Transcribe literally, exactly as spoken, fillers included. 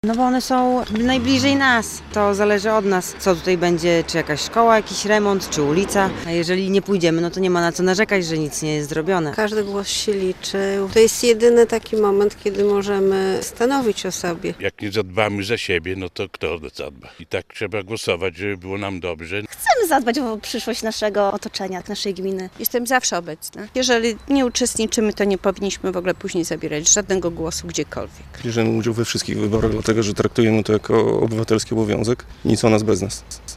No bo one są najbliżej nas. To zależy od nas, co tutaj będzie, czy jakaś szkoła, jakiś remont, czy ulica. A jeżeli nie pójdziemy, no to nie ma na co narzekać, że nic nie jest zrobione. Każdy głos się liczy. To jest jedyny taki moment, kiedy możemy stanowić o sobie. Jak nie zadbamy za siebie, no to kto zadba? I tak trzeba głosować, żeby było nam dobrze. Chcemy zadbać o przyszłość naszego otoczenia, naszej gminy. Jestem zawsze obecna. Jeżeli nie uczestniczymy, to nie powinniśmy w ogóle później zabierać żadnego głosu gdziekolwiek. Bierzemy udział we wszystkich wyborach, dlatego że traktujemy to jako obywatelski obowiązek. Nic o nas bez nas.